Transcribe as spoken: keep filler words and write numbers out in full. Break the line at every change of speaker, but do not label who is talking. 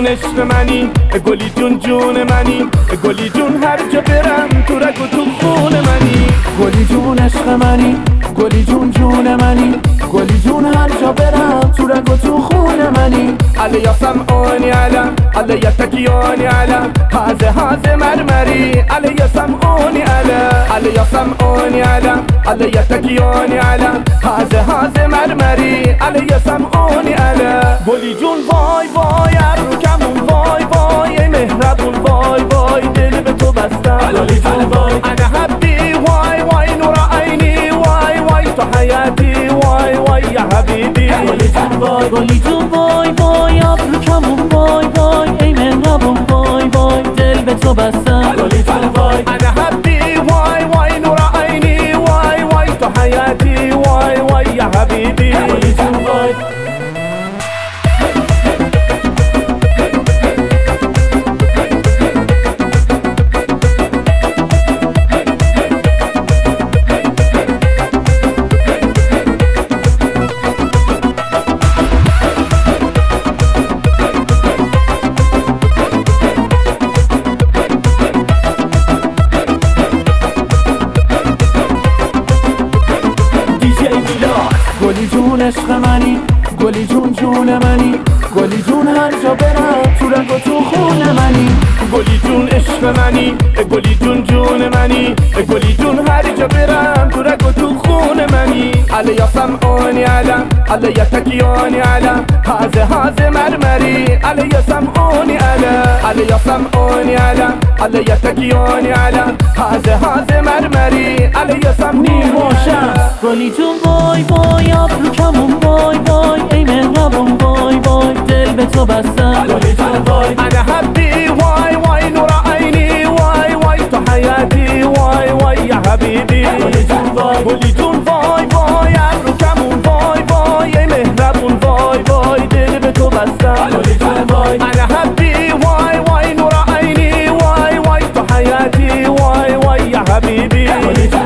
عشق منی گلی جون جون منی گلی جون هر جا برم تو رگ و تو خون منی
گلی جون عشق منی گلی جون جون منی گلی جون هر جا برم تو رگ و تو خون منی
علي سمعوني على علي يتكيوني على هذا هذا مرمري علي سمعوني على علي سمعوني على علي يتكيوني على هذا هذا مرمري علي سمعوني على گلی جون وای وای ابروکمون وای وای ای مهربون وای وای دل به تو بستم
علالی جون وای
انا حبی وای وای نور عینی وای وای تو حیاتی وای وای یا حبیبی
علالی جون وای
گلی جون وای وای ابروکمون وای وای ای مهربون وای وای دل به تو بستم
علالی جون وای
انا حبی وای وای نور عینی وای وای تو حیاتی وای وای یا حبیبی
علالی جون وای گلی جون عشق منی گلی جون جون منی گلی جون هر جا برم تو رگ و تو خون منی
گلی جون عشق منی گلی جون جون منی گلی جون هر جا برم تو رگ و تو خون منی علي سمعوني على علي يتكيوني على هذا هذا مرمري علي سمعوني على علي سمعوني على علي يتكيوني على هذا هذا مرمري علي سمعوني
گلی جون وای وای ابروکمون وای وای ای مهربون وای وای دل به تو بستم
علالی جون وای
انا حبی وای وای نور عینی وای وای تو حیاتی وای وای یا حبیبی
علالی جون وای
گلی جون وای وای ابروکمون وای وای ای مهربون وای وای دل به تو بستم
علالی جون وای
انا حبی وای وای نور عینی وای وای تو حیاتی وای وای یا حبیبی
علالی جون